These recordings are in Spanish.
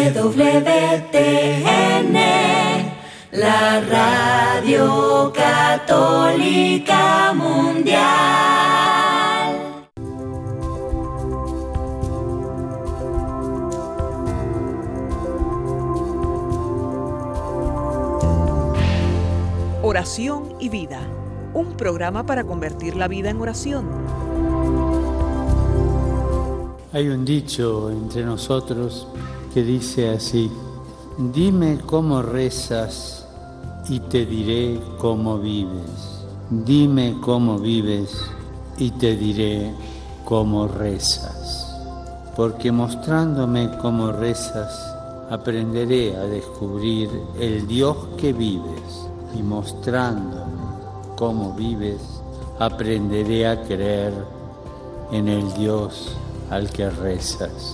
EWTN, la Radio Católica Mundial. Oración y vida, un programa para convertir la vida en oración. Hay un dicho entre nosotros que dice así: dime cómo rezas y te diré cómo vives. Dime cómo vives y te diré cómo rezas. Porque mostrándome cómo rezas, aprenderé a descubrir el Dios que vives. Y mostrándome cómo vives, aprenderé a creer en el Dios al que rezas.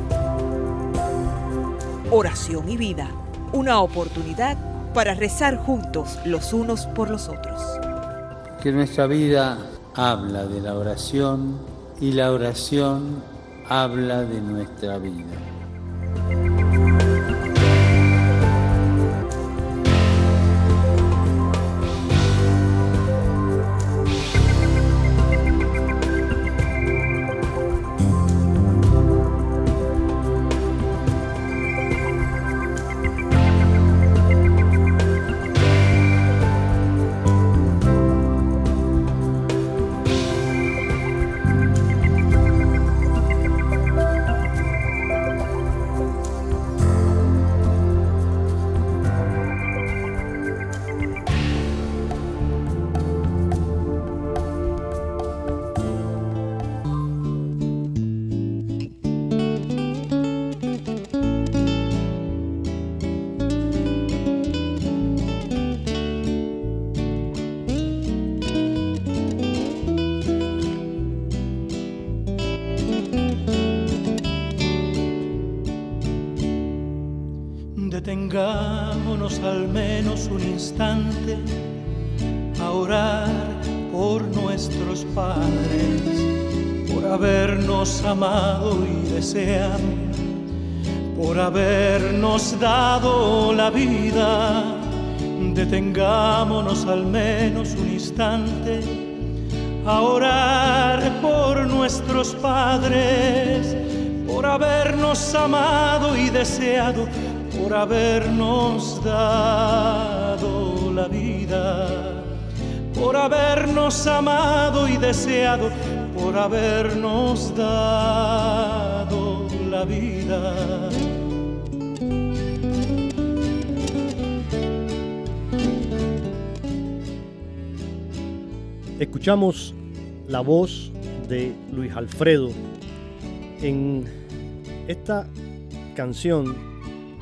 Oración y vida, una oportunidad para rezar juntos los unos por los otros. Que nuestra vida habla de la oración y la oración habla de nuestra vida. Detengámonos al menos un instante a orar por nuestros padres, por habernos amado y deseado, por habernos dado la vida. Detengámonos al menos un instante a orar por nuestros padres, por habernos amado y deseado, por habernos dado la vida, por habernos amado y deseado, por habernos dado la vida. Escuchamos la voz de Luis Alfredo en esta canción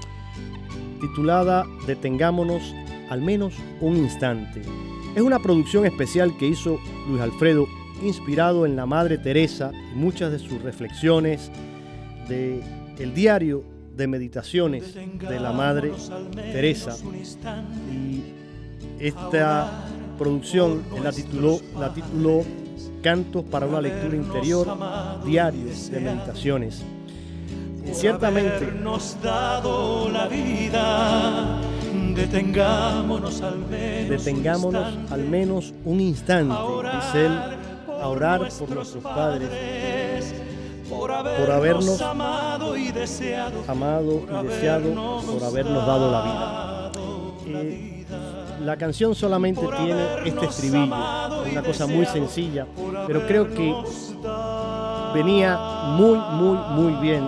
titulada Detengámonos al menos un instante. Es una producción especial que hizo Luis Alfredo inspirado en la Madre Teresa y muchas de sus reflexiones del diario de meditaciones de la Madre Teresa. Y esta producción la tituló Cantos para una lectura interior, diario de meditaciones. Ciertamente, habernos dado la vida, detengámonos al menos un instante, dice él, a orar por nuestros padres, por habernos amado y deseado, por habernos dado la vida. La canción solamente tiene este estribillo, una cosa muy sencilla, pero creo que venía muy bien.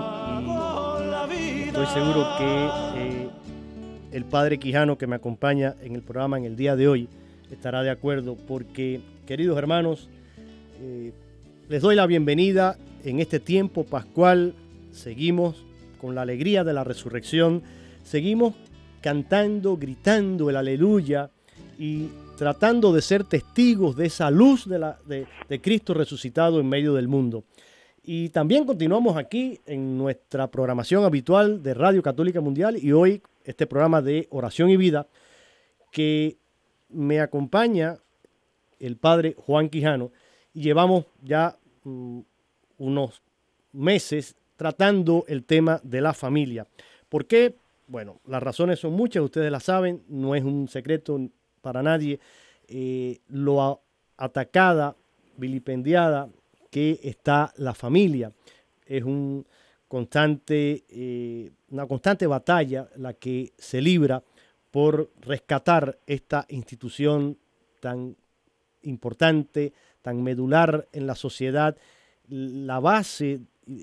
Estoy seguro que el padre Quijano, que me acompaña en el programa en el día de hoy, estará de acuerdo porque, queridos hermanos, les doy la bienvenida en este tiempo pascual. Seguimos con la alegría de la resurrección, seguimos cantando, gritando el aleluya y tratando de ser testigos de esa luz de Cristo resucitado en medio del mundo. Y también continuamos aquí en nuestra programación habitual de Radio Católica Mundial y hoy este programa de Oración y Vida, que me acompaña el padre Juan Quijano y llevamos ya unos meses tratando el tema de la familia. ¿Por qué? Bueno, las razones son muchas, ustedes las saben, no es un secreto para nadie lo atacada, vilipendiada que está la familia. Es una constante batalla la que se libra por rescatar esta institución tan importante, tan medular en la sociedad, la base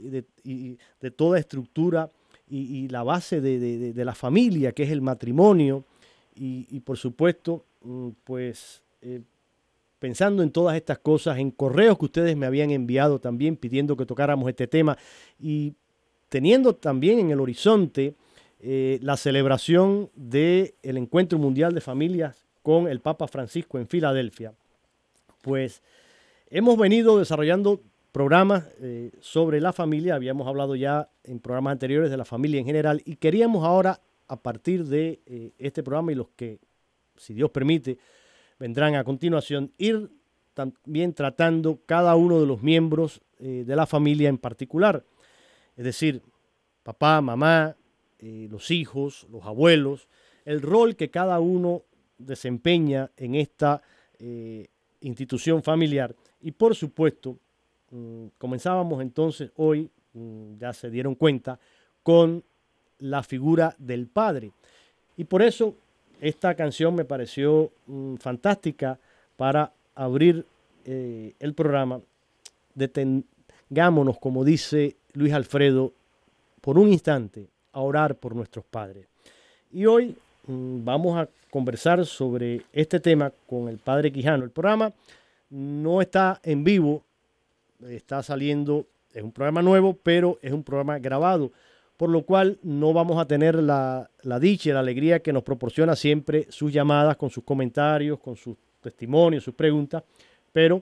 de toda estructura y la base de la familia, que es el matrimonio, y por supuesto, pues pensando en todas estas cosas, en correos que ustedes me habían enviado también pidiendo que tocáramos este tema y teniendo también en el horizonte la celebración del Encuentro Mundial de Familias con el Papa Francisco en Filadelfia, pues hemos venido desarrollando programas sobre la familia. Habíamos hablado ya en programas anteriores de la familia en general y queríamos ahora, a partir de este programa y los que, si Dios permite, vendrán a continuación, ir también tratando cada uno de los miembros de la familia en particular. Es decir, papá, mamá, los hijos, los abuelos, el rol que cada uno desempeña en esta institución familiar. Y por supuesto, comenzábamos entonces hoy, ya se dieron cuenta, con la figura del padre. Y por eso esta canción me pareció fantástica para abrir el programa. Detengámonos, como dice Luis Alfredo, por un instante a orar por nuestros padres. Y hoy vamos a conversar sobre este tema con el padre Quijano. El programa no está en vivo, está saliendo, es un programa nuevo, pero es un programa grabado, por lo cual no vamos a tener la dicha y la alegría que nos proporciona siempre sus llamadas, con sus comentarios, con sus testimonios, sus preguntas, pero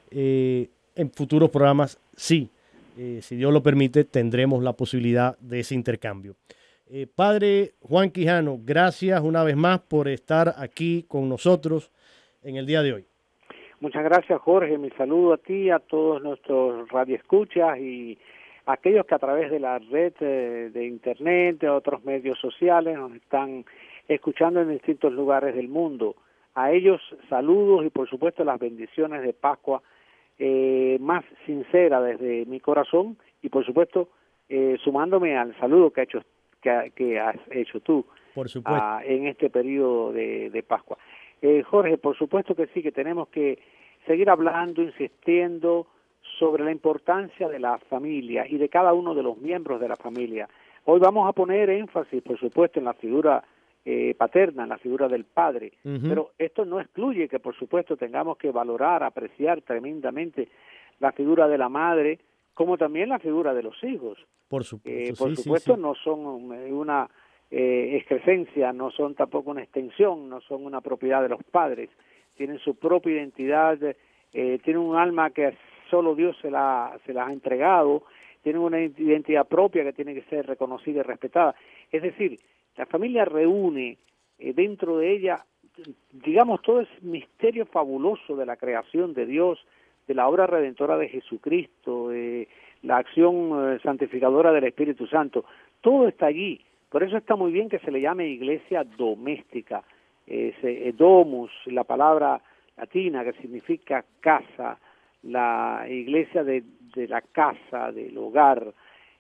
en futuros programas sí, si Dios lo permite, tendremos la posibilidad de ese intercambio. Padre Juan Quijano, gracias una vez más por estar aquí con nosotros en el día de hoy. Muchas gracias, Jorge. Mi saludo a ti, a todos nuestros radioescuchas y a aquellos que a través de la red de internet, de otros medios sociales, nos están escuchando en distintos lugares del mundo. A ellos saludos y por supuesto las bendiciones de Pascua más sincera desde mi corazón y por supuesto sumándome al saludo que has hecho tú por supuesto. En este periodo de Pascua. Jorge, por supuesto que sí, que tenemos que seguir hablando, insistiendo sobre la importancia de la familia y de cada uno de los miembros de la familia. Hoy vamos a poner énfasis, por supuesto, en la figura paterna, en la figura del padre, pero esto no excluye que, por supuesto, tengamos que valorar, apreciar tremendamente la figura de la madre, como también la figura de los hijos. Por supuesto, sí. No son una excrescencia, no son tampoco una extensión, no son una propiedad de los padres, tienen su propia identidad, tienen un alma que solo Dios se las ha entregado, tienen una identidad propia que tiene que ser reconocida y respetada. Es decir, la familia reúne dentro de ella, digamos, todo ese misterio fabuloso de la creación de Dios, de la obra redentora de Jesucristo, de la acción santificadora del Espíritu Santo. Todo está allí. Por eso está muy bien que se le llame iglesia doméstica. Domus, la palabra latina que significa casa, la iglesia de la casa, del hogar.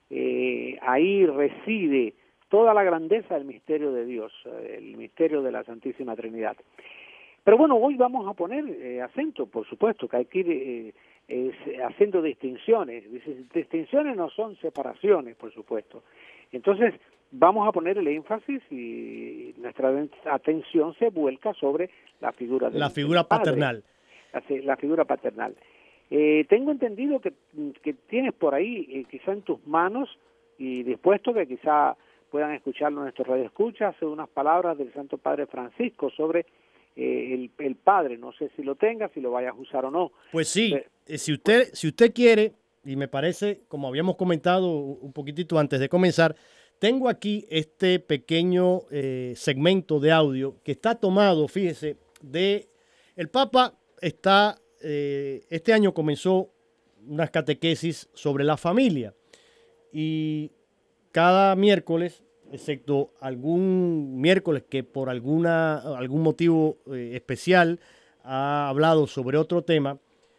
Ahí reside toda la grandeza del misterio de Dios, el misterio de la Santísima Trinidad. Pero bueno, hoy vamos a poner acento, por supuesto, que hay que ir haciendo distinciones. Distinciones no son separaciones, por supuesto. Entonces, vamos a poner el énfasis y nuestra atención se vuelca sobre la figura del paternal. La figura paternal. Tengo entendido que tienes por ahí, quizá en tus manos, y dispuesto que quizá puedan escucharlo nuestros radioescuchas, unas palabras del Santo Padre Francisco sobre el padre. No sé si lo tengas, si lo vayas a usar o no. Pues sí, si usted quiere, y me parece, como habíamos comentado un poquitito antes de comenzar, tengo aquí este pequeño segmento de audio que está tomado, fíjese, el Papa está, este año comenzó unas catequesis sobre la familia y cada miércoles excepto algún miércoles que por algún motivo especial ha hablado sobre otro tema,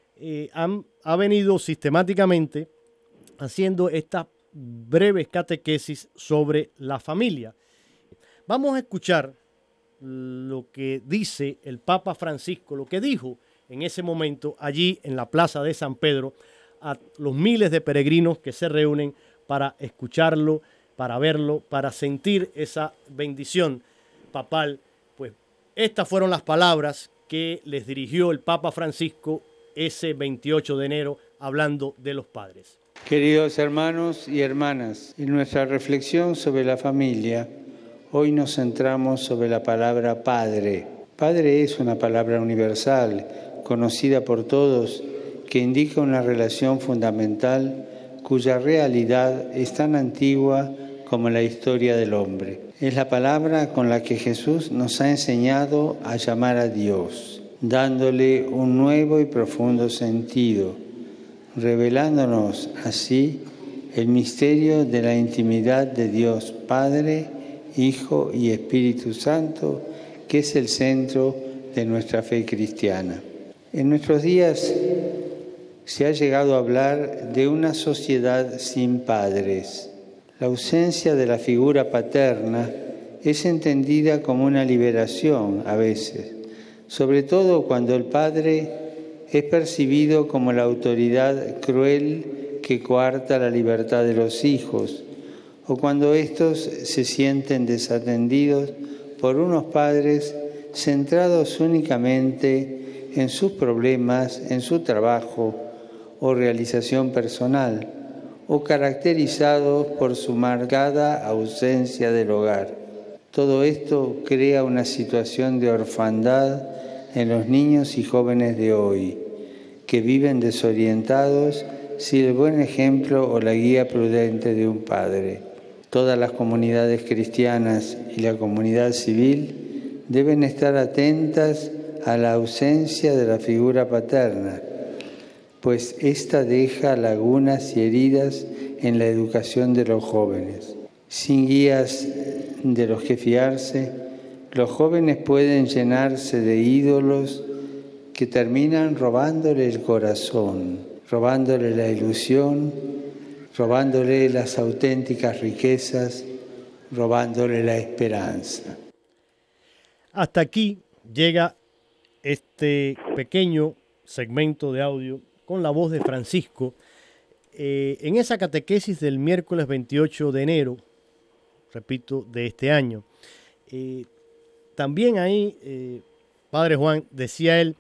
ha venido sistemáticamente haciendo estas breves catequesis sobre la familia. Vamos a escuchar lo que dice el Papa Francisco, lo que dijo en ese momento allí en la Plaza de San Pedro a los miles de peregrinos que se reúnen para escucharlo, para verlo, para sentir esa bendición papal. Pues estas fueron las palabras que les dirigió el Papa Francisco ese 28 de enero hablando de los padres. Queridos hermanos y hermanas, en nuestra reflexión sobre la familia, hoy nos centramos sobre la palabra padre. Padre es una palabra universal, conocida por todos, que indica una relación fundamental cuya realidad es tan antigua como la historia del hombre. Es la palabra con la que Jesús nos ha enseñado a llamar a Dios, dándole un nuevo y profundo sentido, revelándonos así el misterio de la intimidad de Dios Padre, Hijo y Espíritu Santo, que es el centro de nuestra fe cristiana. En nuestros días se ha llegado a hablar de una sociedad sin padres. La ausencia de la figura paterna es entendida como una liberación a veces, sobre todo cuando el padre es percibido como la autoridad cruel que coarta la libertad de los hijos, o cuando éstos se sienten desatendidos por unos padres centrados únicamente en sus problemas, en su trabajo o realización personal, o caracterizados por su marcada ausencia del hogar. Todo esto crea una situación de orfandad en los niños y jóvenes de hoy, que viven desorientados sin el buen ejemplo o la guía prudente de un padre. Todas las comunidades cristianas y la comunidad civil deben estar atentas a la ausencia de la figura paterna, pues ésta deja lagunas y heridas en la educación de los jóvenes. Sin guías de los que fiarse, los jóvenes pueden llenarse de ídolos que terminan robándole el corazón, robándole la ilusión, robándole las auténticas riquezas, robándole la esperanza. Hasta aquí llega este pequeño segmento de audio con la voz de Francisco en esa catequesis del miércoles 28 de enero, repito, de este año. También ahí, Padre Juan, decía él,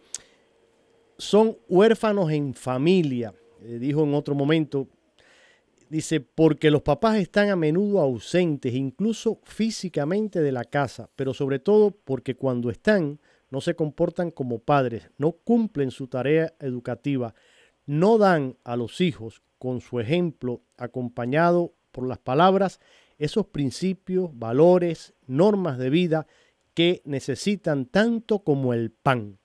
son huérfanos en familia, dijo en otro momento. Dice, porque los papás están a menudo ausentes, incluso físicamente de la casa, pero sobre todo porque cuando están no se comportan como padres, no cumplen su tarea educativa, no dan a los hijos con su ejemplo acompañado por las palabras esos principios, valores, normas de vida que necesitan tanto como el pan.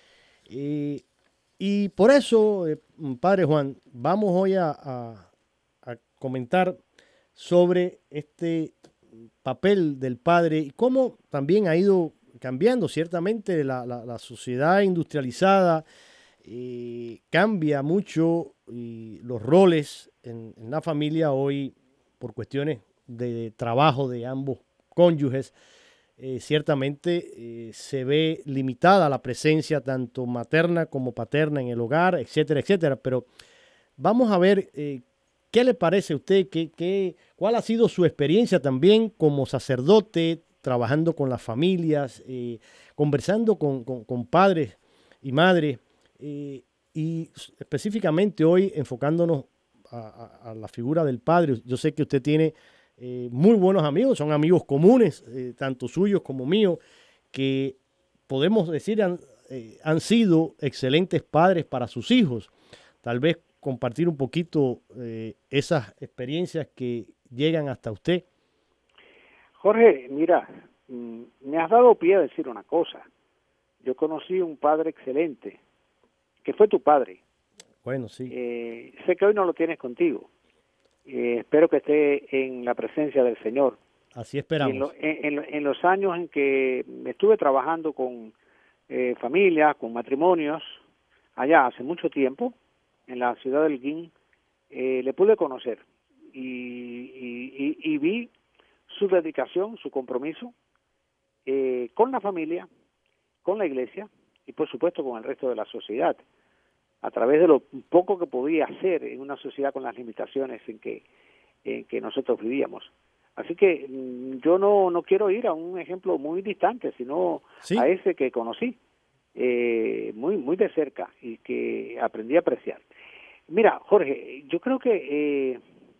Y por eso, Padre Juan, vamos hoy a comentar sobre este papel del padre y cómo también ha ido cambiando. Ciertamente la sociedad industrializada cambia mucho y los roles en la familia hoy por cuestiones de trabajo de ambos cónyuges. Ciertamente se ve limitada la presencia tanto materna como paterna en el hogar, etcétera, etcétera. Pero vamos a ver qué le parece a usted, cuál ha sido su experiencia también como sacerdote, trabajando con las familias, conversando con padres y madres, y específicamente hoy enfocándonos a la figura del padre. Yo sé que usted tiene muy buenos amigos, son amigos comunes, tanto suyos como míos, que podemos decir han sido excelentes padres para sus hijos. Tal vez compartir un poquito esas experiencias que llegan hasta usted. Jorge, mira, me has dado pie a decir una cosa. Yo conocí un padre excelente, que fue tu padre. Bueno, sí. Sé que hoy no lo tienes contigo. Espero que esté en la presencia del Señor. Así esperamos. En los años en que estuve trabajando con familias, con matrimonios, allá hace mucho tiempo, en la ciudad del Guín, le pude conocer y vi su dedicación, su compromiso con la familia, con la iglesia y por supuesto con el resto de la sociedad, a través de lo poco que podía hacer en una sociedad con las limitaciones en que nosotros vivíamos. Así que yo no quiero ir a un ejemplo muy distante, sino a ese que conocí muy de cerca y que aprendí a apreciar. Mira, Jorge, yo creo que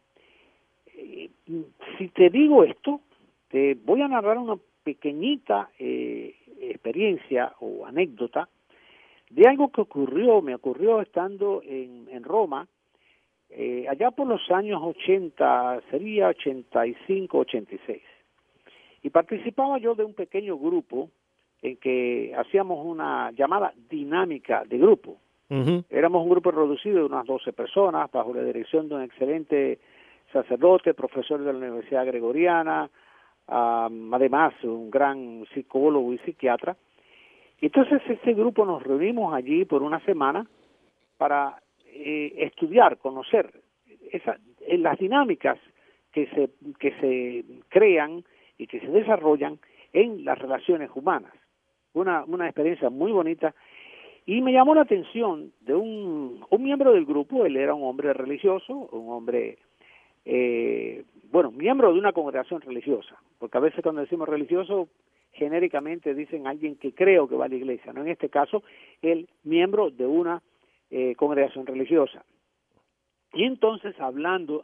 si te digo esto, te voy a narrar una pequeñita experiencia o anécdota de algo que me ocurrió estando en Roma, allá por los años 80, sería 85, 86. Y participaba yo de un pequeño grupo en que hacíamos una llamada dinámica de grupo. Uh-huh. Éramos un grupo reducido de unas 12 personas, bajo la dirección de un excelente sacerdote, profesor de la Universidad Gregoriana, además un gran psicólogo y psiquiatra. Entonces ese grupo nos reunimos allí por una semana para estudiar, conocer las dinámicas que se crean y que se desarrollan en las relaciones humanas. Una experiencia muy bonita, y me llamó la atención de un miembro del grupo. Él era un hombre religioso, un hombre miembro de una congregación religiosa, porque a veces cuando decimos religioso genéricamente dicen alguien que creo que va a la iglesia, no, en este caso el miembro de una congregación religiosa. Y entonces hablando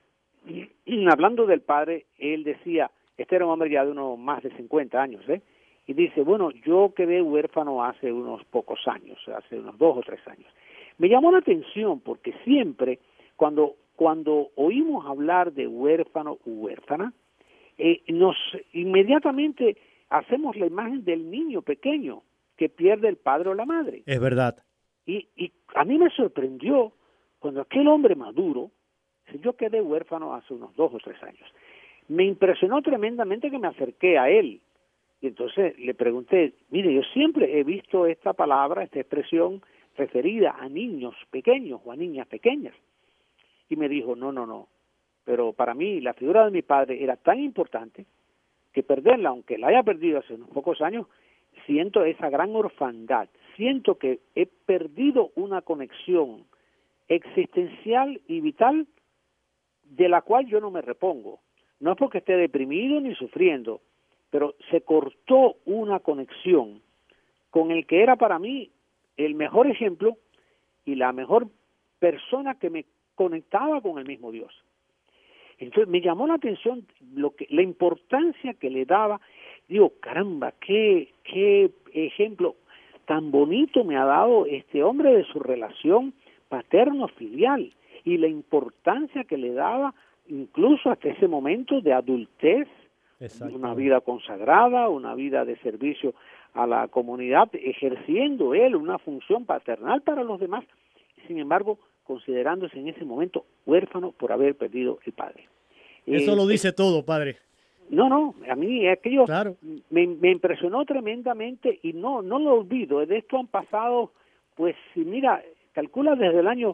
del padre, él decía, este era un hombre ya de unos más de 50 años, y dice, bueno, yo quedé huérfano hace unos pocos años, hace unos 2 o 3 años. Me llamó la atención porque siempre cuando oímos hablar de huérfano u huérfana, nos inmediatamente hacemos la imagen del niño pequeño que pierde el padre o la madre. Es verdad. Y a mí me sorprendió cuando aquel hombre maduro, si yo quedé huérfano hace unos 2 o 3 años, me impresionó tremendamente que me acerqué a él. Y entonces le pregunté, mire, yo siempre he visto esta palabra, esta expresión referida a niños pequeños o a niñas pequeñas. Y me dijo, no, pero para mí la figura de mi padre era tan importante que perderla, aunque la haya perdido hace unos pocos años, siento esa gran orfandad, siento que he perdido una conexión existencial y vital de la cual yo no me repongo. No es porque esté deprimido ni sufriendo, pero se cortó una conexión con el que era para mí el mejor ejemplo y la mejor persona que me conectaba con el mismo Dios. Entonces me llamó la atención la importancia que le daba. Digo, caramba, qué ejemplo tan bonito me ha dado este hombre de su relación paterno-filial y la importancia que le daba incluso hasta ese momento de adultez, una vida consagrada, una vida de servicio a la comunidad, ejerciendo él una función paternal para los demás, sin embargo, considerándose en ese momento huérfano por haber perdido el padre. Eso lo dice todo, padre. No, a mí aquello claro. me impresionó tremendamente y no lo olvido. De esto han pasado, pues mira, calcula desde el año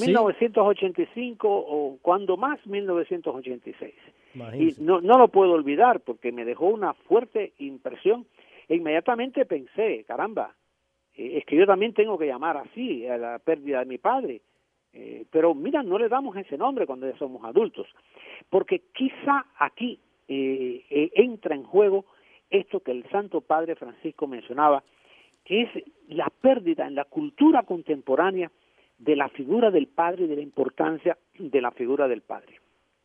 1985 o cuando más 1986. Imagínese. Y no lo puedo olvidar porque me dejó una fuerte impresión e inmediatamente pensé, caramba, es que yo también tengo que llamar así a la pérdida de mi padre. Pero mira, no le damos ese nombre cuando ya somos adultos, porque quizá aquí entra en juego esto que el Santo Padre Francisco mencionaba, que es la pérdida en la cultura contemporánea de la figura del padre y de la importancia de la figura del padre.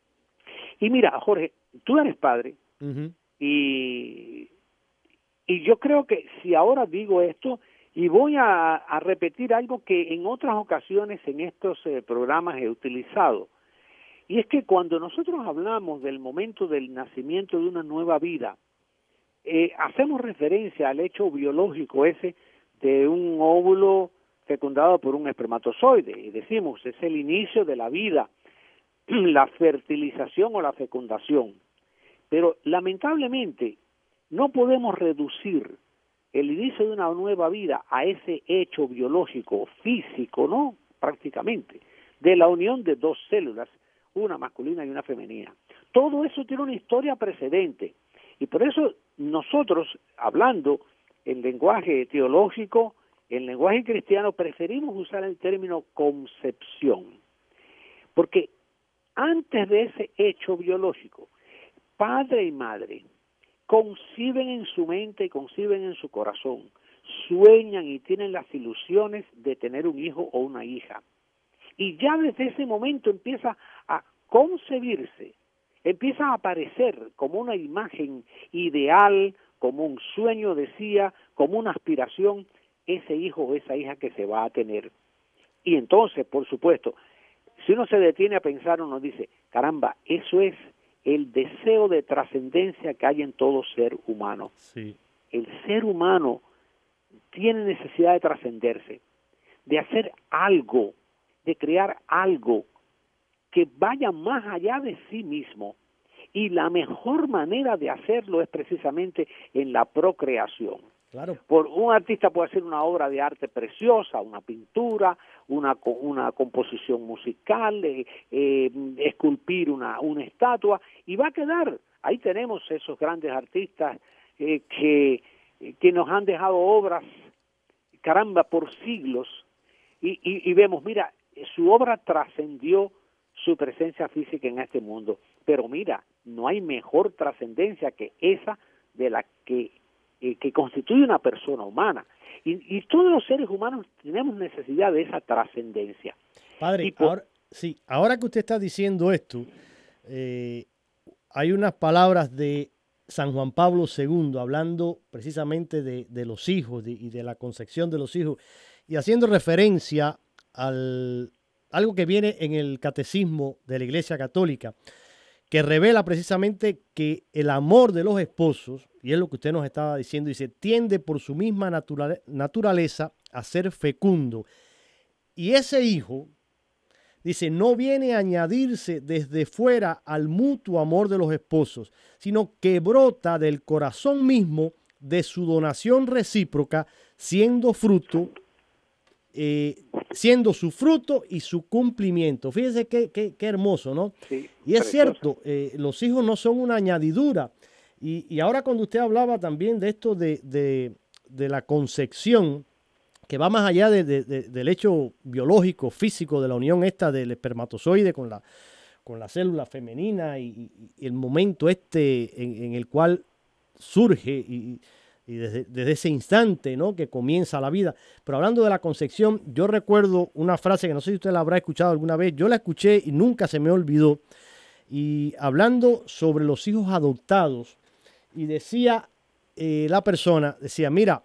Y mira, Jorge, tú eres padre, uh-huh. y yo creo que si ahora digo esto, y voy a repetir algo que en otras ocasiones en estos programas he utilizado, y es que cuando nosotros hablamos del momento del nacimiento de una nueva vida, hacemos referencia al hecho biológico ese de un óvulo fecundado por un espermatozoide, y decimos, es el inicio de la vida, la fertilización o la fecundación. Pero lamentablemente no podemos reducir el inicio de una nueva vida a ese hecho biológico, físico, ¿no? Prácticamente, de la unión de dos células, una masculina y una femenina. Todo eso tiene una historia precedente, y por eso nosotros, hablando en lenguaje teológico, en lenguaje cristiano, preferimos usar el término concepción, porque antes de ese hecho biológico, padre y madre conciben en su mente y conciben en su corazón, sueñan y tienen las ilusiones de tener un hijo o una hija. Y ya desde ese momento empieza a concebirse, empieza a aparecer como una imagen ideal, como un sueño, decía, como una aspiración, ese hijo o esa hija que se va a tener. Y entonces, por supuesto, si uno se detiene a pensar, uno dice, caramba, eso es el deseo de trascendencia que hay en todo ser humano. Sí. El ser humano tiene necesidad de trascenderse, de hacer algo, de crear algo que vaya más allá de sí mismo. Y la mejor manera de hacerlo es precisamente en la procreación. Claro. Por un artista puede hacer una obra de arte preciosa, una pintura, una composición musical, esculpir una estatua, y va a quedar. Ahí tenemos esos grandes artistas que nos han dejado obras, caramba, por siglos, y vemos, mira, su obra trascendió su presencia física en este mundo, pero mira, no hay mejor trascendencia que esa de la que constituye una persona humana, y todos los seres humanos tenemos necesidad de esa trascendencia. Padre, ahora que usted está diciendo esto, hay unas palabras de San Juan Pablo II hablando precisamente de los hijos y de la concepción de los hijos, y haciendo referencia algo que viene en el catecismo de la Iglesia Católica, que revela precisamente que el amor de los esposos, y es lo que usted nos estaba diciendo, dice, tiende por su misma naturaleza a ser fecundo. Y ese hijo, dice, no viene a añadirse desde fuera al mutuo amor de los esposos, sino que brota del corazón mismo de su donación recíproca, siendo su fruto y su cumplimiento. Fíjense qué hermoso, ¿no? Sí, y es precioso. cierto, los hijos no son una añadidura. Y ahora cuando usted hablaba también de esto de la concepción, que va más allá del hecho biológico, físico, de la unión esta del espermatozoide con la célula femenina y el momento en el cual surge y desde ese instante, ¿no?, que comienza la vida. Pero hablando de la concepción, yo recuerdo una frase que no sé si usted la habrá escuchado alguna vez, yo la escuché y nunca se me olvidó, y hablando sobre los hijos adoptados, y decía la persona, decía, mira,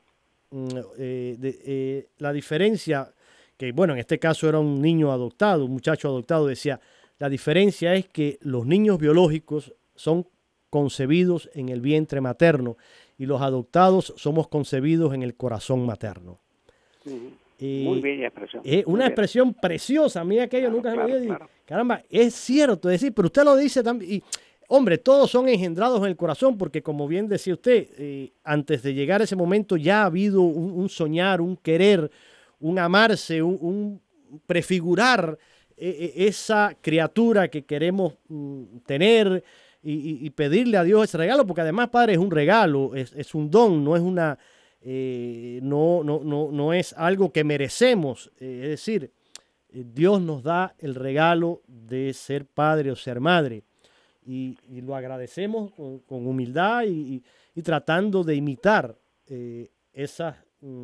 la diferencia, que bueno, en este caso era un niño adoptado, un muchacho adoptado, decía, la diferencia es que los niños biológicos son concebidos en el vientre materno y los adoptados somos concebidos en el corazón materno. Muy bella expresión. Es una expresión preciosa. A mí aquello nunca se me había dicho. Claro. Caramba, es cierto, es decir, pero usted lo dice también. Y, hombre, todos son engendrados en el corazón porque, como bien decía usted, antes de llegar a ese momento ya ha habido un soñar, un querer, un amarse, un prefigurar esa criatura que queremos tener y pedirle a Dios ese regalo, porque además, Padre, es un regalo, es un don, no es una... no es algo que merecemos, es decir, Dios nos da el regalo de ser padre o ser madre y lo agradecemos con humildad y tratando de imitar esas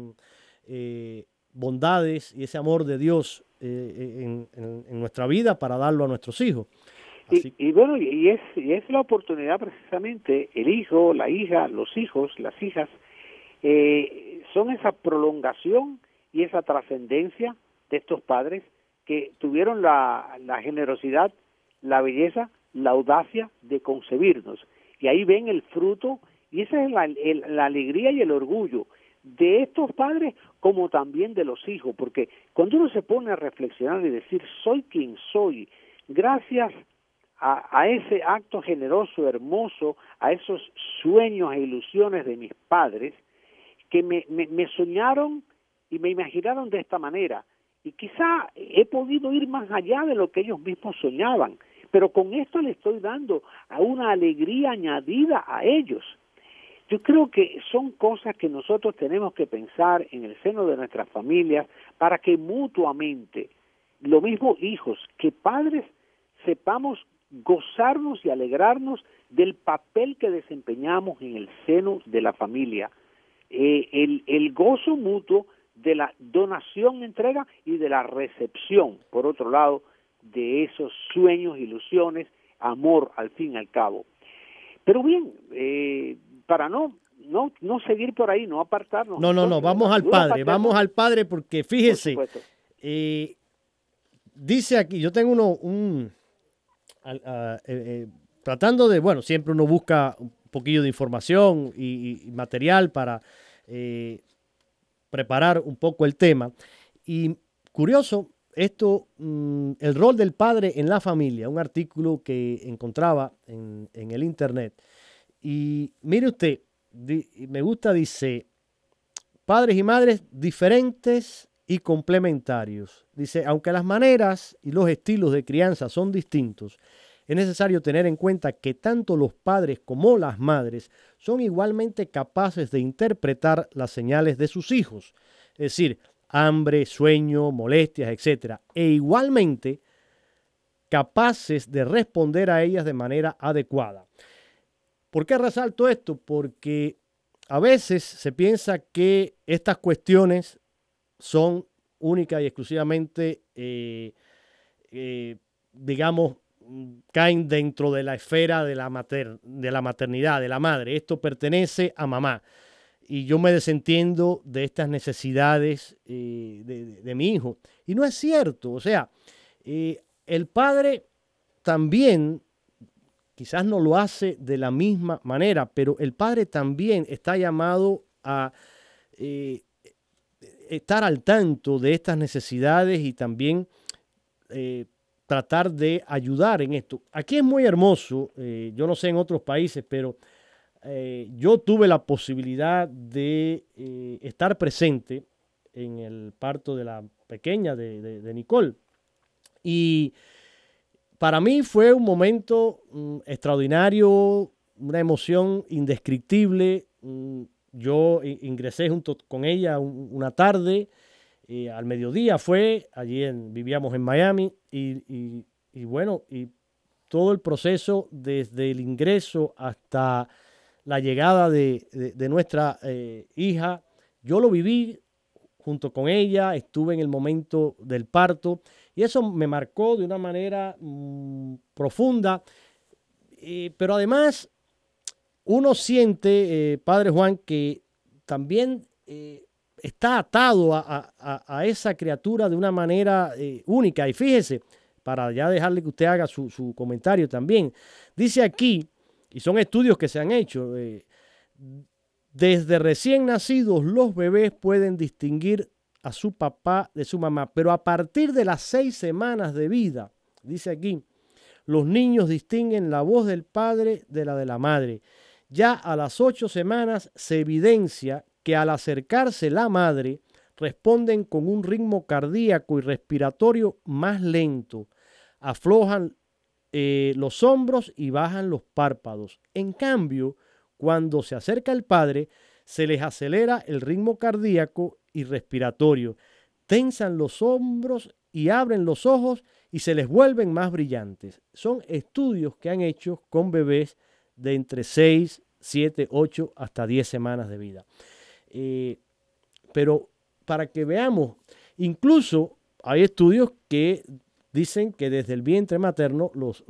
bondades y ese amor de Dios en nuestra vida para darlo a nuestros hijos. Y bueno, y es la oportunidad precisamente, el hijo, la hija, los hijos, las hijas, son esa prolongación y esa trascendencia de estos padres que tuvieron la generosidad, la belleza, la audacia de concebirnos. Y ahí ven el fruto, y esa es la alegría y el orgullo de estos padres como también de los hijos, porque cuando uno se pone a reflexionar y decir, soy quien soy, gracias a ese acto generoso, hermoso, a esos sueños e ilusiones de mis padres que me soñaron y me imaginaron de esta manera. Y quizá he podido ir más allá de lo que ellos mismos soñaban, pero con esto le estoy dando a una alegría añadida a ellos. Yo creo que son cosas que nosotros tenemos que pensar en el seno de nuestras familias para que mutuamente, lo mismo hijos que padres, sepamos gozarnos y alegrarnos del papel que desempeñamos en el seno de la familia. El gozo mutuo de la donación, entrega y de la recepción, por otro lado, de esos sueños, ilusiones, amor al fin y al cabo. Pero bien, para no seguir por ahí, no apartarnos. No, vamos al padre porque fíjese, dice aquí, yo tengo tratando de, bueno, siempre uno busca un poquillo de información y material para preparar un poco el tema. Y curioso, el rol del padre en la familia, un artículo que encontraba en el internet. Y mire usted, me gusta, dice, padres y madres diferentes y complementarios. Dice, aunque las maneras y los estilos de crianza son distintos, es necesario tener en cuenta que tanto los padres como las madres son igualmente capaces de interpretar las señales de sus hijos, es decir, hambre, sueño, molestias, etc. E igualmente capaces de responder a ellas de manera adecuada. ¿Por qué resalto esto? Porque a veces se piensa que estas cuestiones son únicas y exclusivamente, digamos, caen dentro de la esfera de la maternidad, de la madre. Esto pertenece a mamá. Y yo me desentiendo de estas necesidades de mi hijo. Y no es cierto. O sea, el padre también, quizás no lo hace de la misma manera, pero el padre también está llamado a estar al tanto de estas necesidades y también tratar de ayudar en esto. Aquí es muy hermoso, yo no sé en otros países, pero yo tuve la posibilidad de estar presente en el parto de la pequeña de Nicole. Y para mí fue un momento extraordinario, una emoción indescriptible. Yo ingresé junto con ella una tarde, al mediodía fue, vivíamos en Miami, y bueno, y todo el proceso desde el ingreso hasta la llegada de nuestra hija, yo lo viví junto con ella, estuve en el momento del parto, y eso me marcó de una manera profunda, pero además uno siente, Padre Juan, que también está atado a esa criatura de una manera única. Y fíjese, para ya dejarle que usted haga su comentario también, dice aquí, y son estudios que se han hecho, desde recién nacidos los bebés pueden distinguir a su papá de su mamá, pero a partir de las 6 semanas de vida, dice aquí, los niños distinguen la voz del padre de la de la madre. Ya a las 8 semanas se evidencia que al acercarse la madre responden con un ritmo cardíaco y respiratorio más lento, aflojan los hombros y bajan los párpados. En cambio, cuando se acerca el padre, se les acelera el ritmo cardíaco y respiratorio, tensan los hombros y abren los ojos y se les vuelven más brillantes. Son estudios que han hecho con bebés de entre 6, 7, 8 hasta 10 semanas de vida. Pero para que veamos, incluso hay estudios que dicen que desde el vientre materno los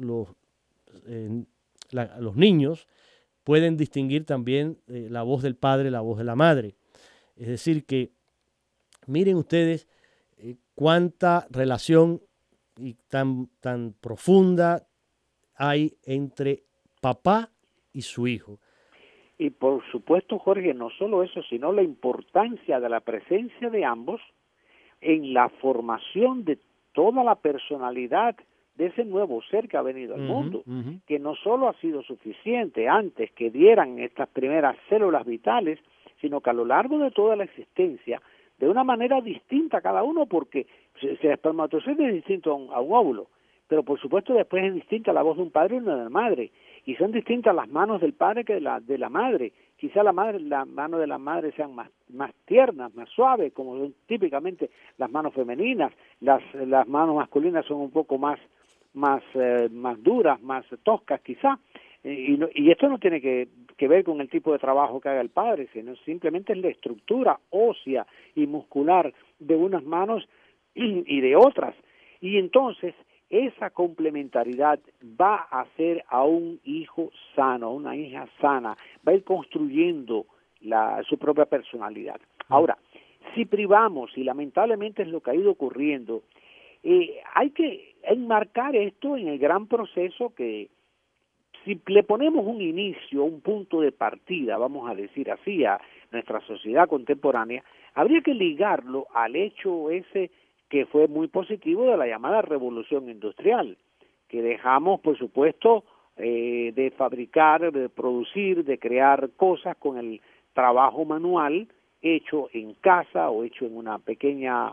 niños pueden distinguir también la voz del padre, la voz de la madre. Es decir que, miren ustedes cuánta relación y tan profunda hay entre papá y su hijo. Y por supuesto, Jorge, no solo eso, sino la importancia de la presencia de ambos en la formación de toda la personalidad de ese nuevo ser que ha venido al mundo, que no solo ha sido suficiente antes que dieran estas primeras células vitales, sino que a lo largo de toda la existencia, de una manera distinta cada uno, porque el espermatozoide es distinto a un óvulo, pero por supuesto después es distinta la voz de un padre y una de la madre, y son distintas las manos del padre que de la madre. Quizá la mano de la madre sean más tiernas, más suaves, como son típicamente las manos femeninas. Las manos masculinas son un poco más duras, más toscas quizá. Y esto no tiene que ver con el tipo de trabajo que haga el padre, sino simplemente es la estructura ósea y muscular de unas manos y de otras. Y entonces esa complementariedad va a hacer a un hijo sano, a una hija sana, va a ir construyendo su propia personalidad. Ahora, si privamos, y lamentablemente es lo que ha ido ocurriendo, hay que enmarcar esto en el gran proceso que, si le ponemos un inicio, un punto de partida, vamos a decir así, a nuestra sociedad contemporánea, habría que ligarlo al hecho ese que fue muy positivo de la llamada revolución industrial, que dejamos, por supuesto, de fabricar, de producir, de crear cosas con el trabajo manual hecho en casa o hecho en una pequeña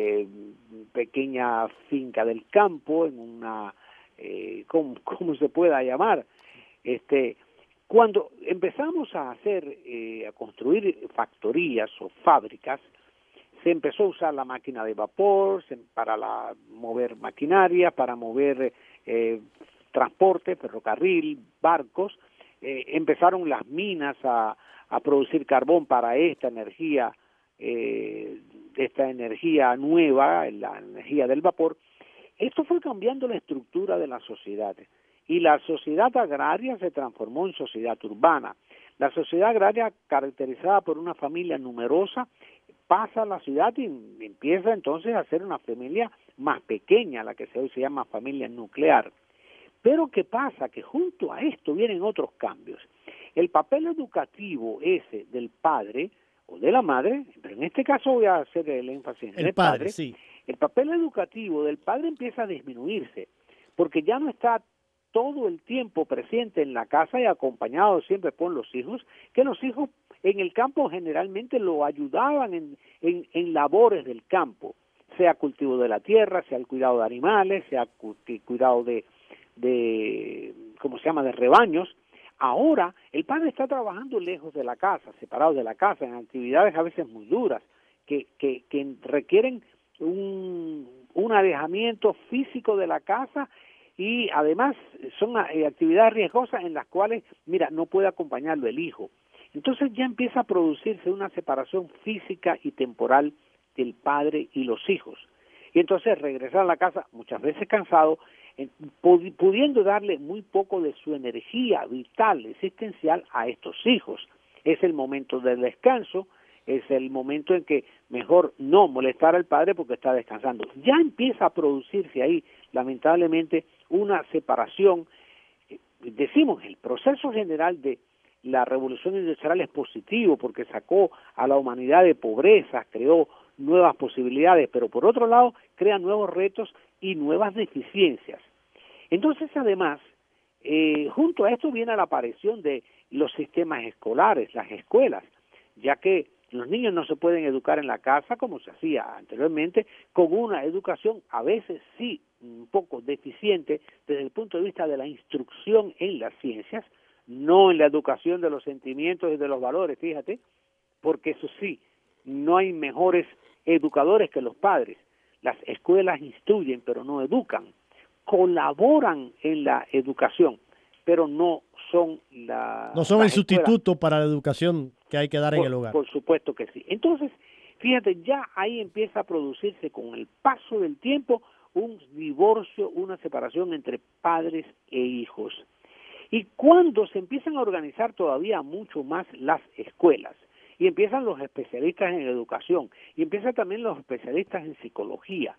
finca del campo, en una, ¿cómo se pueda llamar? Cuando empezamos a construir factorías o fábricas, se empezó a usar la máquina de vapor para mover maquinaria, para mover transporte, ferrocarril, barcos. Empezaron las minas a producir carbón para esta energía nueva, la energía del vapor. Esto fue cambiando la estructura de la sociedad, y la sociedad agraria se transformó en sociedad urbana. La sociedad agraria, caracterizada por una familia numerosa, pasa a la ciudad y empieza entonces a ser una familia más pequeña, la que hoy se llama familia nuclear. Pero ¿qué pasa? Que junto a esto vienen otros cambios. El papel educativo ese del padre o de la madre, pero en este caso voy a hacer el énfasis en el padre, sí. El papel educativo del padre empieza a disminuirse, porque ya no está todo el tiempo presente en la casa y acompañado siempre por los hijos, que los hijos en el campo generalmente lo ayudaban en labores del campo, sea cultivo de la tierra, sea el cuidado de animales, sea cuidado de ¿cómo se llama?, de rebaños. Ahora el padre está trabajando lejos de la casa, separado de la casa, en actividades a veces muy duras, que requieren un alejamiento físico de la casa, y además son actividades riesgosas en las cuales, no puede acompañarlo el hijo. Entonces ya empieza a producirse una separación física y temporal del padre y los hijos. Y entonces regresar a la casa muchas veces cansado, pudiendo darle muy poco de su energía vital, existencial a estos hijos. Es el momento del descanso, es el momento en que mejor no molestar al padre porque está descansando. Ya empieza a producirse ahí, lamentablemente, una separación. Decimos, el proceso general de la revolución industrial es positivo porque sacó a la humanidad de pobreza, creó nuevas posibilidades, pero por otro lado crea nuevos retos y nuevas deficiencias. Entonces, además, junto a esto viene la aparición de los sistemas escolares, las escuelas, ya que los niños no se pueden educar en la casa como se hacía anteriormente, con una educación a veces sí un poco deficiente desde el punto de vista de la instrucción en las ciencias, no en la educación de los sentimientos y de los valores, fíjate, porque eso sí, no hay mejores educadores que los padres. Las escuelas instruyen, pero no educan, colaboran en la educación, pero no son el sustituto para la educación que hay que dar en el hogar. Por supuesto que sí. Entonces, fíjate, ya ahí empieza a producirse con el paso del tiempo un divorcio, una separación entre padres e hijos. Y cuando se empiezan a organizar todavía mucho más las escuelas, y empiezan los especialistas en educación, y empiezan también los especialistas en psicología,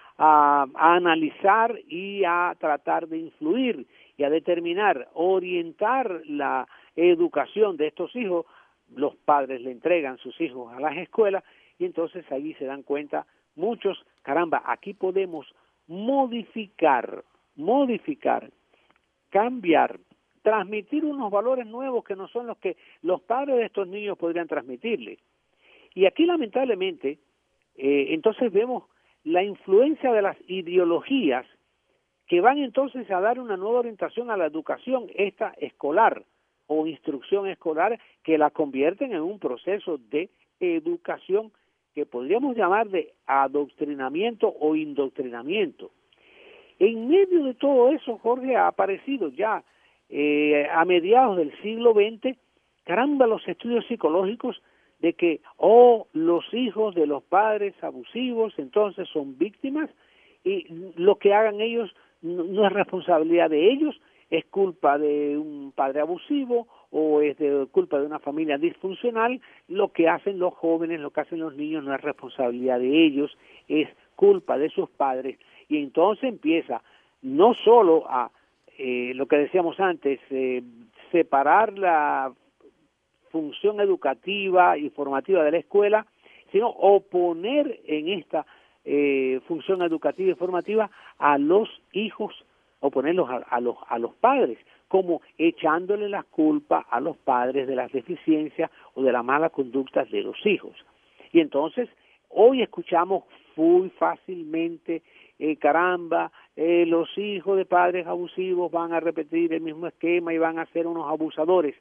a analizar y a tratar de influir y a determinar, orientar la educación de estos hijos. Los padres le entregan sus hijos a las escuelas y entonces allí se dan cuenta muchos, caramba, aquí podemos modificar modificar, cambiar, transmitir unos valores nuevos que no son los que los padres de estos niños podrían transmitirles. Y aquí lamentablemente, entonces vemos la influencia de las ideologías que van entonces a dar una nueva orientación a la educación esta escolar o instrucción escolar, que la convierten en un proceso de educación que podríamos llamar de adoctrinamiento o indoctrinamiento. En medio de todo eso, Jorge, ha aparecido ya a mediados del siglo XX, caramba, los estudios psicológicos de que, los hijos de los padres abusivos entonces son víctimas y lo que hagan ellos no es responsabilidad de ellos, es culpa de un padre abusivo o es culpa de una familia disfuncional. Lo que hacen los jóvenes, lo que hacen los niños no es responsabilidad de ellos, es culpa de sus padres. Y entonces empieza no solo a lo que decíamos antes, separar la función educativa y formativa de la escuela, sino oponer en esta función educativa y formativa a los hijos, oponerlos a los padres, como echándole la culpa a los padres de las deficiencias o de la mala conducta de los hijos. Y entonces hoy escuchamos muy fácilmente, los hijos de padres abusivos van a repetir el mismo esquema y van a ser unos abusadores.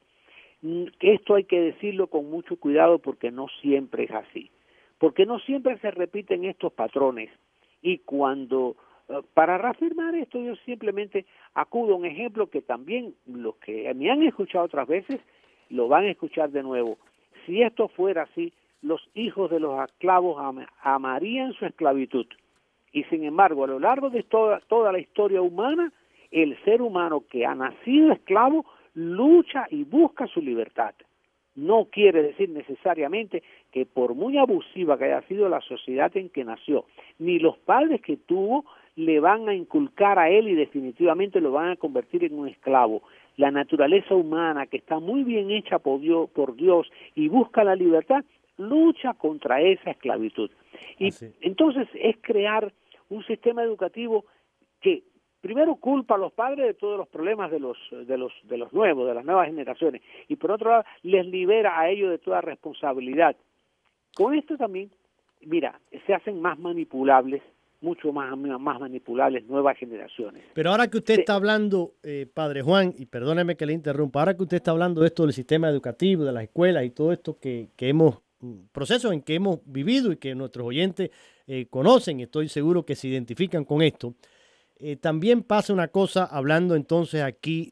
Esto hay que decirlo con mucho cuidado porque no siempre es así, porque no siempre se repiten estos patrones. Y cuando, para reafirmar esto, yo simplemente acudo a un ejemplo que también los que me han escuchado otras veces lo van a escuchar de nuevo. Si esto fuera así, los hijos de los esclavos amarían su esclavitud. Y sin embargo, a lo largo de toda la historia humana, el ser humano que ha nacido esclavo lucha y busca su libertad. No quiere decir necesariamente que por muy abusiva que haya sido la sociedad en que nació, ni los padres que tuvo le van a inculcar a él y definitivamente lo van a convertir en un esclavo. La naturaleza humana, que está muy bien hecha por Dios y busca la libertad, lucha contra esa esclavitud. Y entonces es crear un sistema educativo que primero culpa a los padres de todos los problemas de los nuevos, de las nuevas generaciones, y por otro lado les libera a ellos de toda responsabilidad. Con esto también, mira, se hacen más manipulables, mucho más manipulables nuevas generaciones. Pero ahora que usted está hablando, Padre Juan, y perdóneme que le interrumpa, ahora que usted está hablando de esto del sistema educativo, de las escuelas y todo esto que hemos, procesos en que hemos vivido y que nuestros oyentes conocen, estoy seguro que se identifican con esto. También pasa una cosa, hablando entonces aquí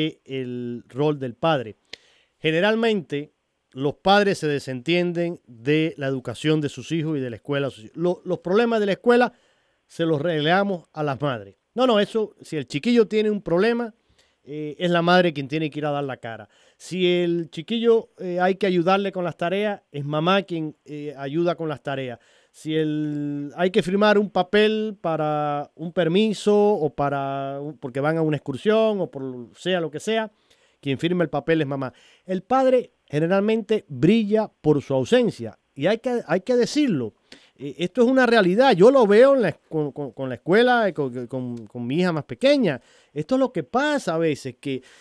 del rol del padre. Generalmente los padres se desentienden de la educación de sus hijos y de la escuela. Los problemas de la escuela se los relegamos a las madres. No, eso, si el chiquillo tiene un problema, es la madre quien tiene que ir a dar la cara. Si el chiquillo hay que ayudarle con las tareas, es mamá quien ayuda con las tareas. Si hay que firmar un papel para un permiso o porque van a una excursión o por sea lo que sea, quien firma el papel es mamá. El padre generalmente brilla por su ausencia y hay que decirlo. Esto es una realidad. Yo lo veo con la escuela, con mi hija más pequeña. Esto es lo que pasa a veces,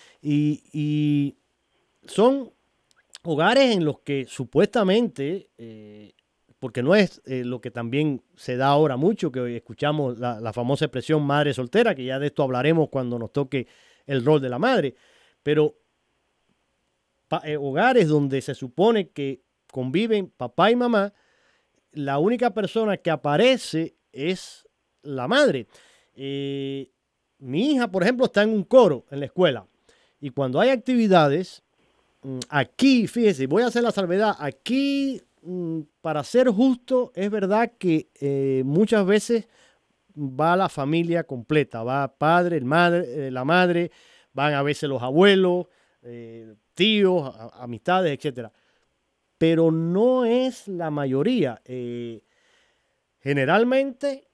y son hogares en los que supuestamente, porque no es lo que también se da ahora mucho, que hoy escuchamos la famosa expresión madre soltera, que ya de esto hablaremos cuando nos toque el rol de la madre, pero hogares donde se supone que conviven papá y mamá, la única persona que aparece es la madre. Mi hija, por ejemplo, está en un coro en la escuela, y cuando hay actividades, aquí, fíjese, voy a hacer la salvedad, aquí, para ser justo, es verdad que muchas veces va la familia completa, va padre, la madre, van a veces los abuelos, tíos, amistades, etcétera. Pero no es la mayoría. Generalmente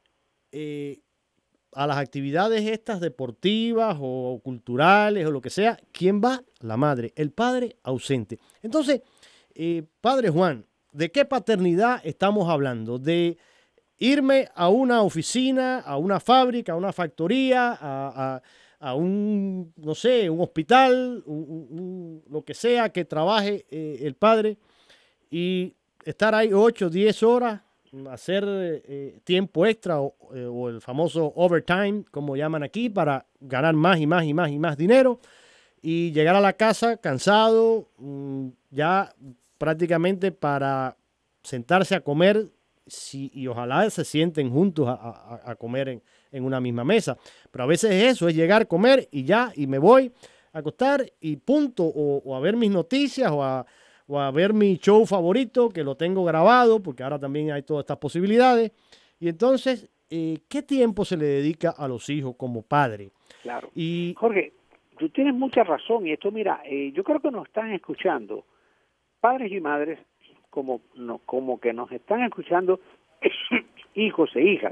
a las actividades estas deportivas o culturales o lo que sea, ¿quién va? La madre, el padre ausente. Entonces, Padre Juan, ¿de qué paternidad estamos hablando? ¿De irme a una oficina, a una fábrica, a una factoría, a un, no sé, un hospital, lo que sea que trabaje el padre, y estar ahí 8, 10 horas, hacer tiempo extra o el famoso overtime, como llaman aquí, para ganar más y más y más y más dinero, y llegar a la casa cansado, ya prácticamente para sentarse a comer, y ojalá se sienten juntos a comer en una misma mesa. Pero a veces eso es llegar, comer y ya, y me voy a acostar y punto, o a ver mis noticias o a ver mi show favorito, que lo tengo grabado, porque ahora también hay todas estas posibilidades. Y entonces, ¿qué tiempo se le dedica a los hijos como padre? Claro. Y Jorge, tú tienes mucha razón, y esto, mira, yo creo que nos están escuchando padres y madres como que nos están escuchando hijos e hijas,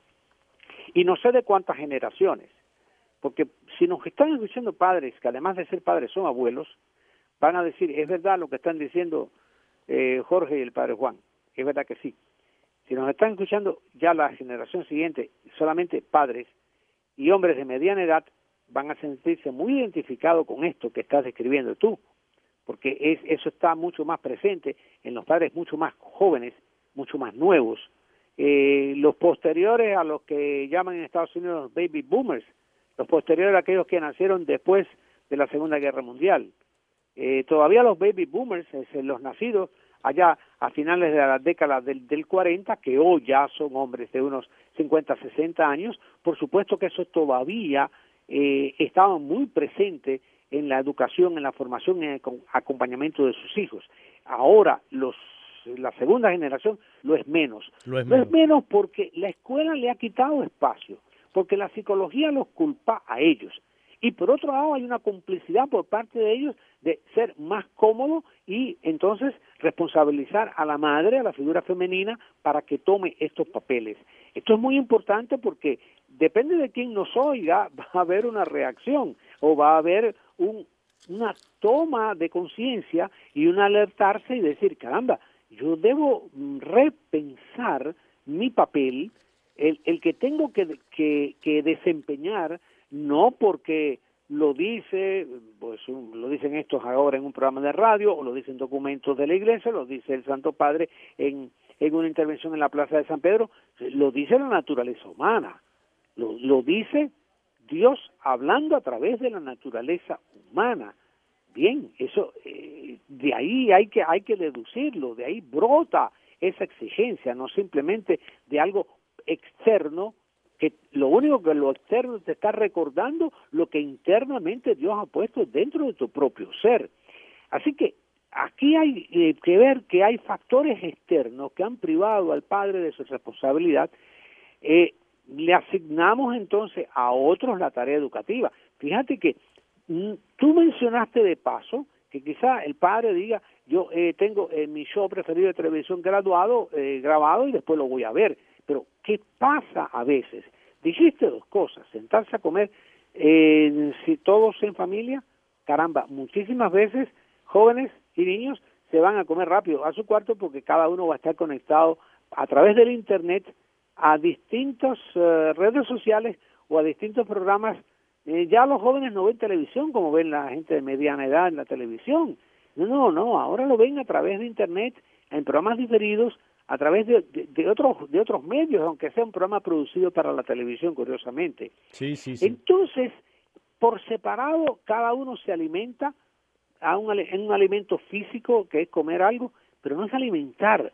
y no sé de cuántas generaciones, porque si nos están escuchando padres que además de ser padres son abuelos, van a decir, es verdad lo que están diciendo Jorge y el padre Juan, es verdad que sí. Si nos están escuchando ya la generación siguiente, solamente padres y hombres de mediana edad, van a sentirse muy identificados con esto que estás describiendo tú, porque eso está mucho más presente en los padres mucho más jóvenes, mucho más nuevos. Los posteriores a los que llaman en Estados Unidos los baby boomers, los posteriores a aquellos que nacieron después de la Segunda Guerra Mundial. Todavía los baby boomers, los nacidos allá a finales de la década del 40, que hoy ya son hombres de unos 50, 60 años, por supuesto que eso todavía estaba muy presente en la educación, en la formación, en el acompañamiento de sus hijos. Ahora la segunda generación lo es menos. Lo es menos porque la escuela le ha quitado espacio, porque la psicología los culpa a ellos. Y por otro lado hay una complicidad por parte de ellos de ser más cómodo y entonces responsabilizar a la madre, a la figura femenina, para que tome estos papeles. Esto es muy importante porque depende de quién nos oiga, va a haber una reacción o va a haber una toma de conciencia y un alertarse y decir, caramba, yo debo repensar mi papel, el que tengo que desempeñar, no porque lo dice, pues lo dicen estos ahora en un programa de radio, o lo dicen documentos de la iglesia, lo dice el Santo Padre en una intervención en la Plaza de San Pedro, lo dice la naturaleza humana, lo dice Dios hablando a través de la naturaleza humana. Bien, eso de ahí hay que deducirlo, de ahí brota esa exigencia, no simplemente de algo externo, que lo único que lo externo te está recordando lo que internamente Dios ha puesto dentro de tu propio ser. Así que aquí hay que ver que hay factores externos que han privado al padre de su responsabilidad. Le asignamos entonces a otros la tarea educativa. Fíjate que tú mencionaste de paso que quizá el padre diga, yo tengo mi show preferido de televisión grabado y después lo voy a ver. Pero, ¿qué pasa a veces? Dijiste dos cosas, sentarse a comer, si todos en familia, caramba, muchísimas veces jóvenes y niños se van a comer rápido a su cuarto porque cada uno va a estar conectado a través del internet a distintas redes sociales o a distintos programas. Ya los jóvenes no ven televisión como ven la gente de mediana edad en la televisión. No, ahora lo ven a través de internet, en programas diferidos, a través de otros medios, aunque sea un programa producido para la televisión, curiosamente. Sí. Entonces, por separado, cada uno se alimenta en un alimento físico, que es comer algo, pero no es alimentar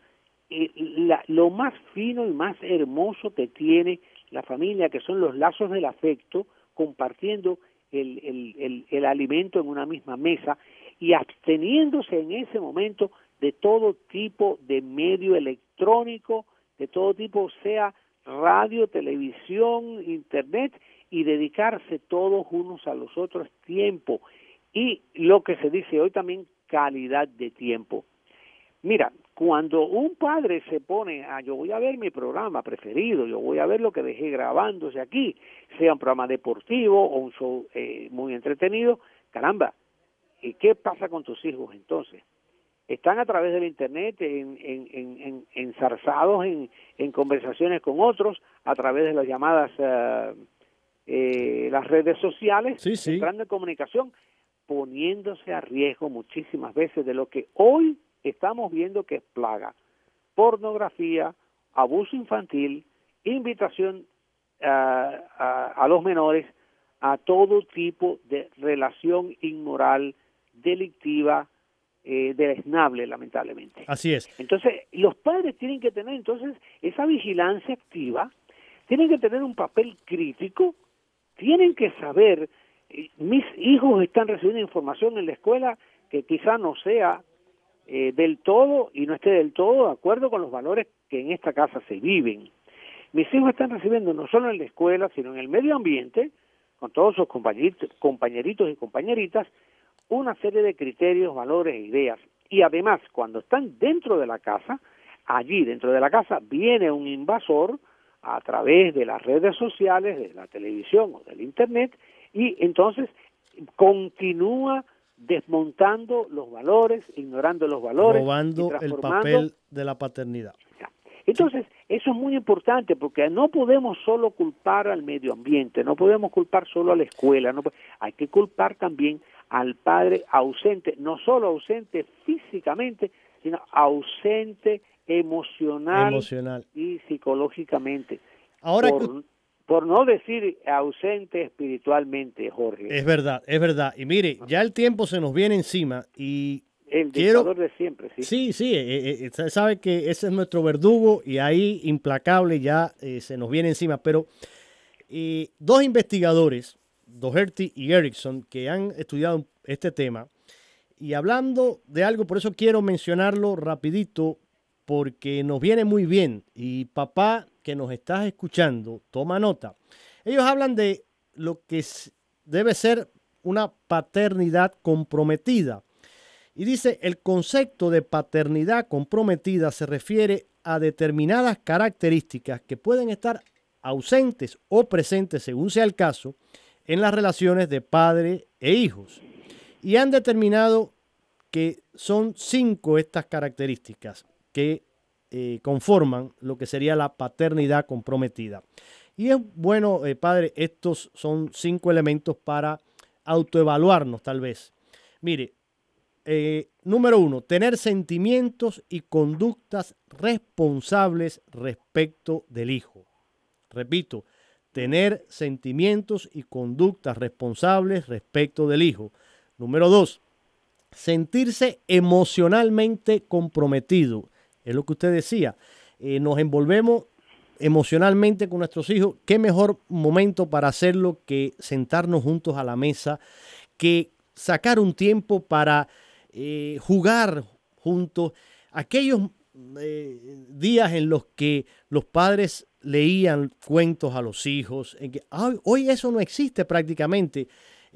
lo más fino y más hermoso que tiene la familia, que son los lazos del afecto, compartiendo el alimento en una misma mesa y absteniéndose en ese momento de todo tipo de medio electrónico, de todo tipo, sea radio, televisión, internet, y dedicarse todos unos a los otros tiempo. Y lo que se dice hoy también, calidad de tiempo. Mira, cuando un padre se pone yo voy a ver mi programa preferido, yo voy a ver lo que dejé grabándose aquí, sea un programa deportivo o un show muy entretenido, caramba, ¿y qué pasa con tus hijos entonces? están a través del Internet enzarzados en conversaciones con otros, a través de las llamadas, las redes sociales, sí. entrando en comunicación, poniéndose a riesgo muchísimas veces de lo que hoy estamos viendo que es plaga: pornografía, abuso infantil, invitación a los menores a todo tipo de relación inmoral, delictiva, deleznable, lamentablemente. Así es. Entonces, los padres tienen que tener entonces esa vigilancia activa, tienen que tener un papel crítico, tienen que saber, mis hijos están recibiendo información en la escuela que quizá no sea del todo y no esté del todo de acuerdo con los valores que en esta casa se viven. Mis hijos están recibiendo no solo en la escuela, sino en el medio ambiente, con todos sus compañeritos y compañeritas, una serie de criterios, valores e ideas. Y además, cuando están dentro de la casa, allí dentro de la casa viene un invasor a través de las redes sociales, de la televisión o del Internet, y entonces continúa desmontando los valores, ignorando los valores, robando el papel de la paternidad. Entonces, eso es muy importante, porque no podemos solo culpar al medio ambiente, no podemos culpar solo a la escuela, hay que culpar también al padre ausente, no solo ausente físicamente, sino ausente emocional. Y psicológicamente. Ahora por no decir ausente espiritualmente, Jorge. Es verdad. Y mire, ya el tiempo se nos viene encima y el dictador de siempre, sí. Usted sabe que ese es nuestro verdugo y ahí implacable ya se nos viene encima. Pero dos investigadores, Doherty y Erickson, que han estudiado este tema y hablando de algo, por eso quiero mencionarlo rapidito, porque nos viene muy bien. Y papá, que nos estás escuchando, toma nota. Ellos hablan de lo que debe ser una paternidad comprometida. Y dice, el concepto de paternidad comprometida se refiere a determinadas características que pueden estar ausentes o presentes, según sea el caso, en las relaciones de padre e hijos. Y han determinado que son 5 estas características que conforman lo que sería la paternidad comprometida. Y es bueno, padre, estos son 5 elementos para autoevaluarnos tal vez. Mire, número 1, tener sentimientos y conductas responsables respecto del hijo. Repito, tener sentimientos y conductas responsables respecto del hijo. Número 2, sentirse emocionalmente comprometido. Es lo que usted decía. Nos envolvemos emocionalmente con nuestros hijos. ¿Qué mejor momento para hacerlo que sentarnos juntos a la mesa, que sacar un tiempo para jugar juntos? Aquellos días en los que los padres leían cuentos a los hijos, en que hoy eso no existe prácticamente.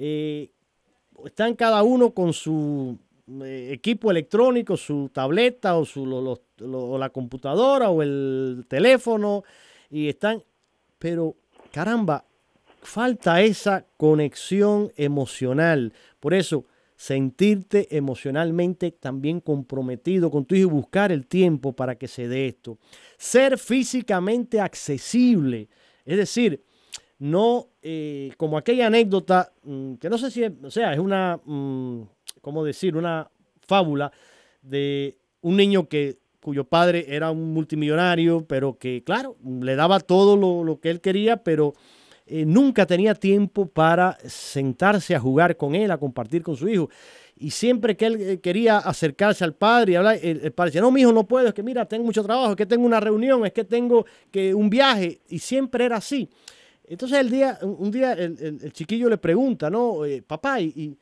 Están cada uno con su equipo electrónico, su tableta o la computadora o el teléfono y están, pero caramba, falta esa conexión emocional. Por eso, sentirte emocionalmente también comprometido con tu hijo y buscar el tiempo para que se dé esto. Ser físicamente accesible, es decir, no como aquella anécdota que no sé si es una, ¿cómo decir? Una fábula de un niño cuyo padre era un multimillonario, pero que, claro, le daba todo lo que él quería, pero nunca tenía tiempo para sentarse a jugar con él, a compartir con su hijo. Y siempre que él quería acercarse al padre y hablar, el padre decía, no, mi hijo, no puedo, es que mira, tengo mucho trabajo, es que tengo una reunión, es que tengo un viaje. Y siempre era así. Entonces un día el chiquillo le pregunta, ¿no? Papá, ¿y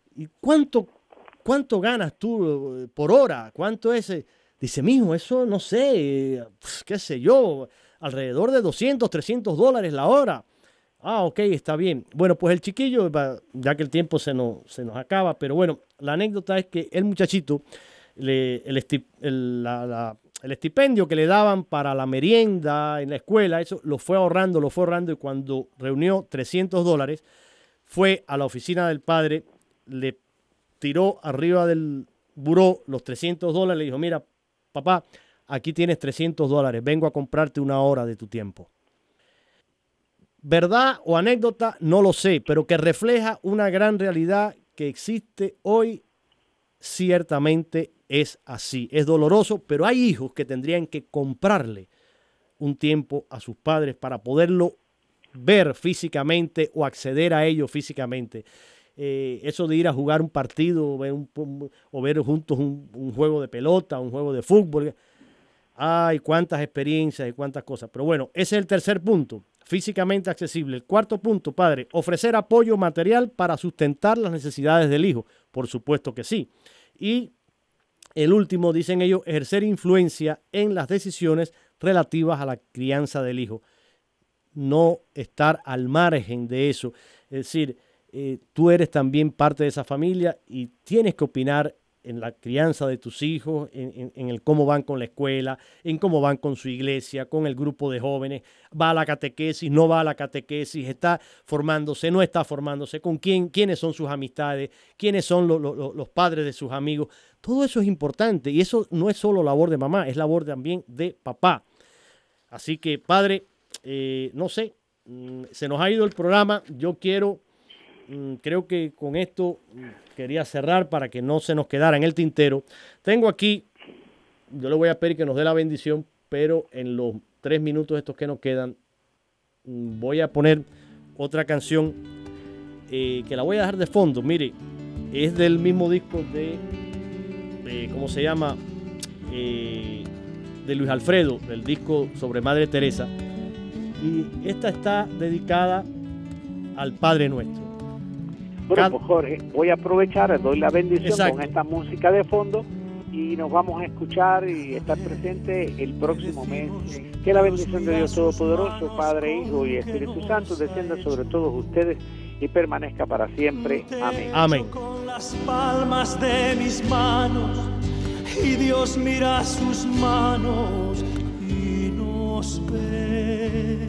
cuánto ganas tú por hora? ¿Cuánto es? Dice, mijo, eso no sé, qué sé yo, alrededor de $200, $300 la hora. Ah, ok, está bien. Bueno, pues el chiquillo, ya que el tiempo se nos acaba, pero bueno, la anécdota es que el muchachito, el estipendio que le daban para la merienda en la escuela, eso lo fue ahorrando y cuando reunió $300, fue a la oficina del padre, le tiró arriba del buró los $300, le dijo, mira, papá, aquí tienes $300, vengo a comprarte 1 hora de tu tiempo. ¿Verdad o anécdota? No lo sé, pero que refleja una gran realidad que existe hoy, ciertamente es así. Es doloroso, pero hay hijos que tendrían que comprarle un tiempo a sus padres para poderlo ver físicamente o acceder a ello físicamente. Eso de ir a jugar un partido o ver juntos un juego de pelota, un juego de fútbol. Ay, cuántas experiencias y cuántas cosas. Pero bueno, ese es el tercer punto, físicamente accesible. El cuarto punto, padre, ofrecer apoyo material para sustentar las necesidades del hijo. Por supuesto que sí. Y el último, dicen ellos, ejercer influencia en las decisiones relativas a la crianza del hijo. No estar al margen de eso. Es decir, tú eres también parte de esa familia y tienes que opinar en la crianza de tus hijos, en el cómo van con la escuela, en cómo van con su iglesia, con el grupo de jóvenes, va a la catequesis, no va a la catequesis, está formándose, no está formándose, con quiénes son sus amistades, quiénes son los padres de sus amigos. Todo eso es importante y eso no es solo labor de mamá, es labor también de papá. Así que, padre, no sé, se nos ha ido el programa. Yo creo que con esto quería cerrar para que no se nos quedara en el tintero. Tengo aquí, yo le voy a pedir que nos dé la bendición, pero en los 3 minutos estos que nos quedan, voy a poner otra canción que la voy a dejar de fondo. Mire, es del mismo disco de ¿cómo se llama? De Luis Alfredo, del disco sobre Madre Teresa. Y esta está dedicada al Padre Nuestro. Bueno, pues Jorge, voy a aprovechar, doy la bendición. Exacto. Con esta música de fondo y nos vamos a escuchar y estar presentes el próximo mes. Que la bendición de Dios Todopoderoso, Padre, Hijo y Espíritu Santo descienda sobre todos ustedes y permanezca para siempre. Amén. Amén. Con las palmas de mis manos y Dios mira sus manos y nos ve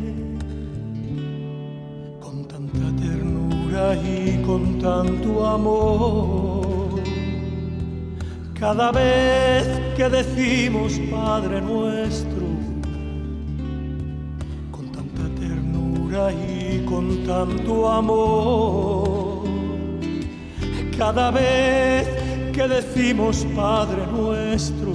con tanta ternura y con tanto amor. Cada vez que decimos Padre Nuestro, con tanta ternura y con tanto amor. Cada vez que decimos Padre Nuestro,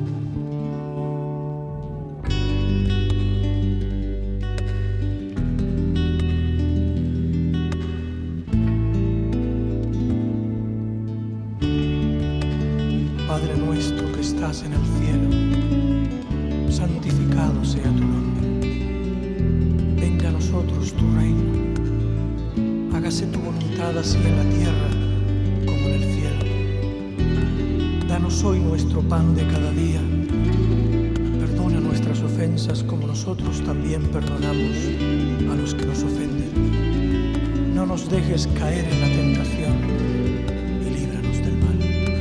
Padre nuestro que estás en el cielo, santificado sea tu nombre. Venga a nosotros tu reino, hágase tu voluntad así en la tierra como en el cielo. Danos hoy nuestro pan de cada día. Perdona nuestras ofensas como nosotros también perdonamos a los que nos ofenden. No nos dejes caer en la tentación y líbranos del mal.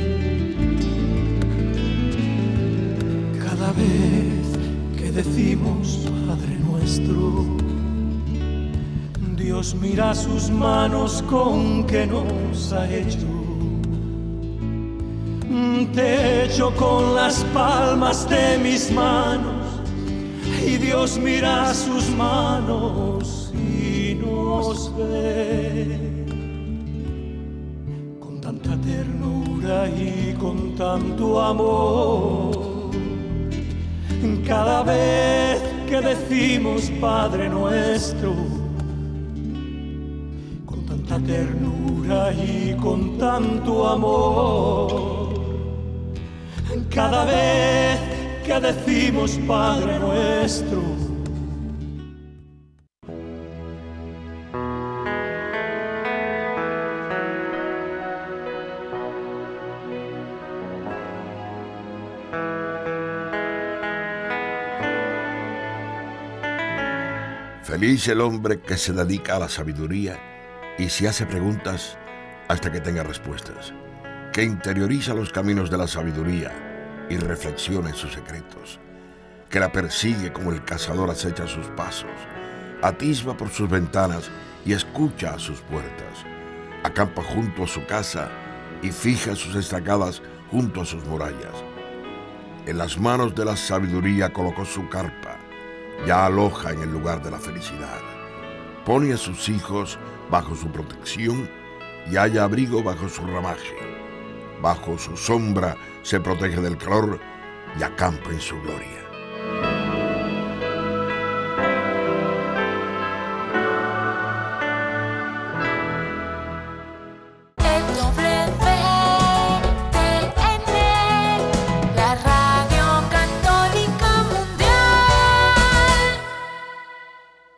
Cada vez que decimos Padre Nuestro, Dios mira sus manos con que nos ha hecho. Te echo con las palmas de mis manos y Dios mira sus manos y nos ve con tanta ternura y con tanto amor. Cada vez que decimos Padre Nuestro, con tanta ternura y con tanto amor. Cada vez que decimos Padre Nuestro. Feliz el hombre que se dedica a la sabiduría y se hace preguntas hasta que tenga respuestas, que interioriza los caminos de la sabiduría y reflexiona en sus secretos, que la persigue como el cazador acecha sus pasos, atisba por sus ventanas y escucha a sus puertas, acampa junto a su casa y fija sus estacadas junto a sus murallas. En las manos de la sabiduría colocó su carpa, ya aloja en el lugar de la felicidad. Pone a sus hijos bajo su protección y halla abrigo bajo su ramaje. Bajo su sombra se protege del calor y acampa en su gloria.